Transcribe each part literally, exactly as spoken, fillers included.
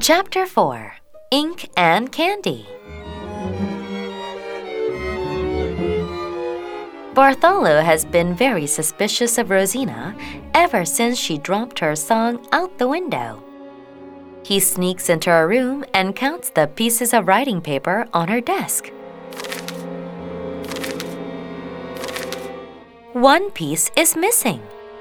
Chapter four. Ink and Candy. Bartholo has been very suspicious of Rosina ever since she dropped her song out the window. He sneaks into her room and counts the pieces of writing paper on her desk. One piece is missing.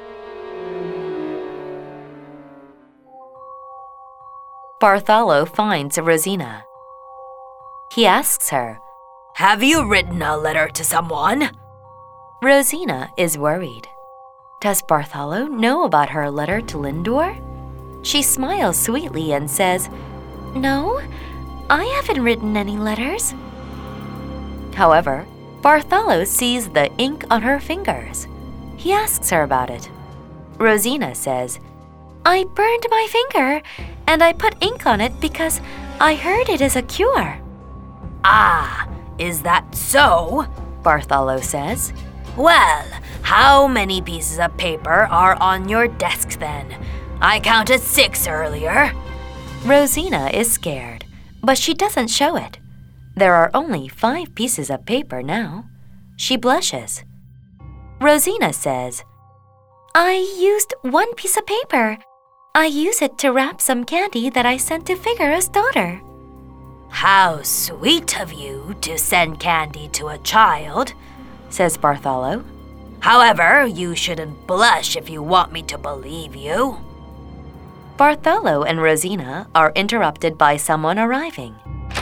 Bartholo finds Rosina. He asks her, "Have you written a letter to someone?" Rosina is worried. Does Bartholo know about her letter to Lindor? She smiles sweetly and says, "No, I haven't written any letters." However, Bartholo sees the ink on her fingers. He asks her about it. Rosina says, "I burned my finger, and I put ink on it because I heard it is a cure." "Ah, is that so?" Bartholo says. "Well, how many pieces of paper are on your desk then? I counted six earlier." Rosina is scared, but she doesn't show it. There are only five pieces of paper now. She blushes. Rosina says, "I used one piece of paper. I use it to wrap some candy that I sent to Figaro's daughter." "How sweet of you to send candy to a child," says Bartholo. "However, you shouldn't blush if you want me to believe you." Bartholo and Rosina are interrupted by someone arriving.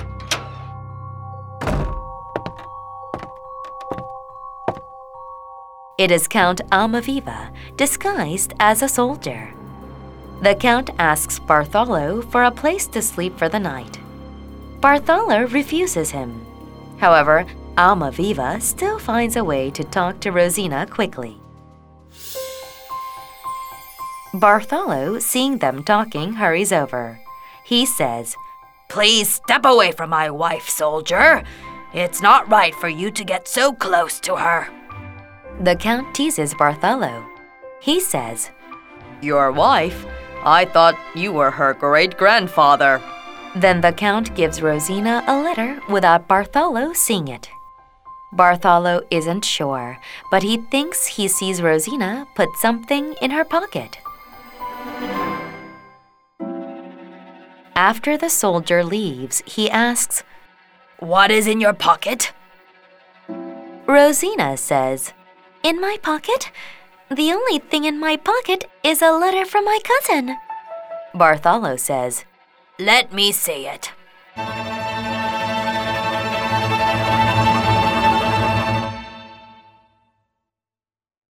It is Count Almaviva, disguised as a soldier. The Count asks Bartholo for a place to sleep for the night. Bartholo refuses him. However, Almaviva still finds a way to talk to Rosina quickly. Bartholo, seeing them talking, hurries over. He says, "Please step away from my wife, soldier. It's not right for you to get so close to her." The Count teases Bartholo. He says, "Your wife? I thought you were her great-grandfather." Then the Count gives Rosina a letter without Bartholo seeing it. Bartholo isn't sure, but he thinks he sees Rosina put something in her pocket. After the soldier leaves, he asks, "What is in your pocket?" Rosina says, "In my pocket? The only thing in my pocket is a letter from my cousin." Bartholo says, "Let me see it."